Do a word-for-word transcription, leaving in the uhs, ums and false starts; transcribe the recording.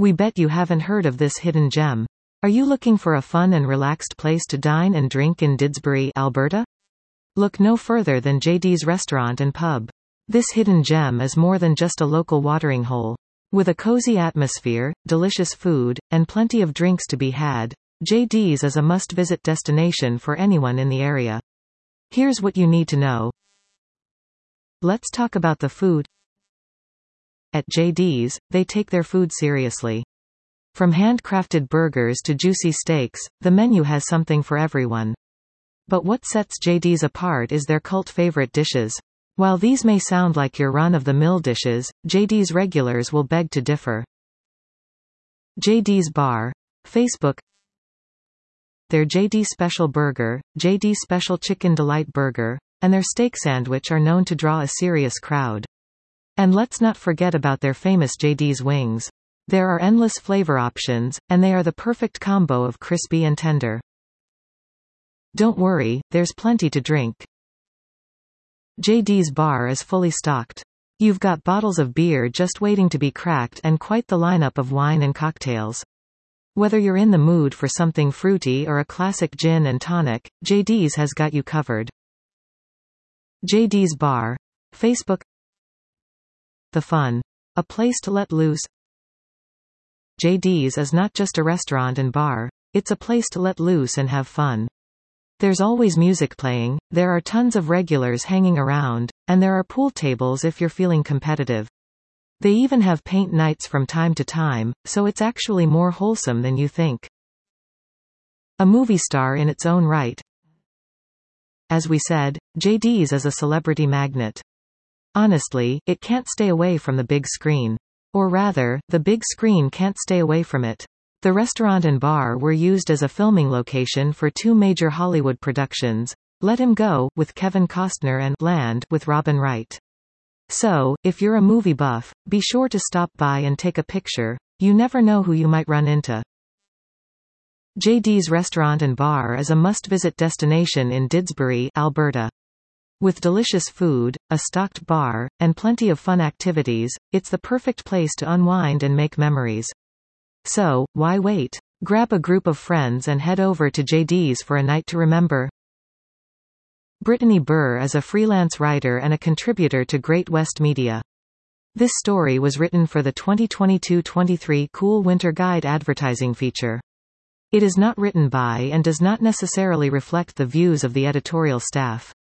We bet you haven't heard of this hidden gem. Are you looking for a fun and relaxed place to dine and drink in Didsbury, Alberta? Look no further than J D's Restaurant and Pub. This hidden gem is more than just a local watering hole. With a cozy atmosphere, delicious food, and plenty of drinks to be had, J D's is a must-visit destination for anyone in the area. Here's what you need to know. Let's talk about the food. At J D's, they take their food seriously. From handcrafted burgers to juicy steaks, the menu has something for everyone. But what sets J D's apart is their cult favorite dishes. While these may sound like your run-of-the-mill dishes, J D's regulars will beg to differ. J D's Bar. Facebook. Their J D Special Burger, J D Special Chicken Delight Burger, and their steak sandwich are known to draw a serious crowd. And let's not forget about their famous J D's Wings. There are endless flavor options, and they are the perfect combo of crispy and tender. Don't worry, there's plenty to drink. J D's Bar is fully stocked. You've got bottles of beer just waiting to be cracked and quite the lineup of wine and cocktails. Whether you're in the mood for something fruity or a classic gin and tonic, J D's has got you covered. J D's Bar. Facebook. The fun. A place to let loose. J D's is not just a restaurant and bar, it's a place to let loose and have fun. There's always music playing, there are tons of regulars hanging around, and there are pool tables if you're feeling competitive. They even have paint nights from time to time, so it's actually more wholesome than you think. A movie star in its own right. As we said, J D's is a celebrity magnet. Honestly, it can't stay away from the big screen. Or rather, the big screen can't stay away from it. The restaurant and bar were used as a filming location for two major Hollywood productions, Let Him Go, with Kevin Costner, and Land, with Robin Wright. So, if you're a movie buff, be sure to stop by and take a picture. You never know who you might run into. J D's Restaurant and Bar is a must-visit destination in Didsbury, Alberta. With delicious food, a stocked bar, and plenty of fun activities, it's the perfect place to unwind and make memories. So, why wait? Grab a group of friends and head over to J D's for a night to remember. Brittany Burr is a freelance writer and a contributor to Great West Media. This story was written for the twenty twenty-two twenty-three Cool Winter Guide advertising feature. It is not written by and does not necessarily reflect the views of the editorial staff.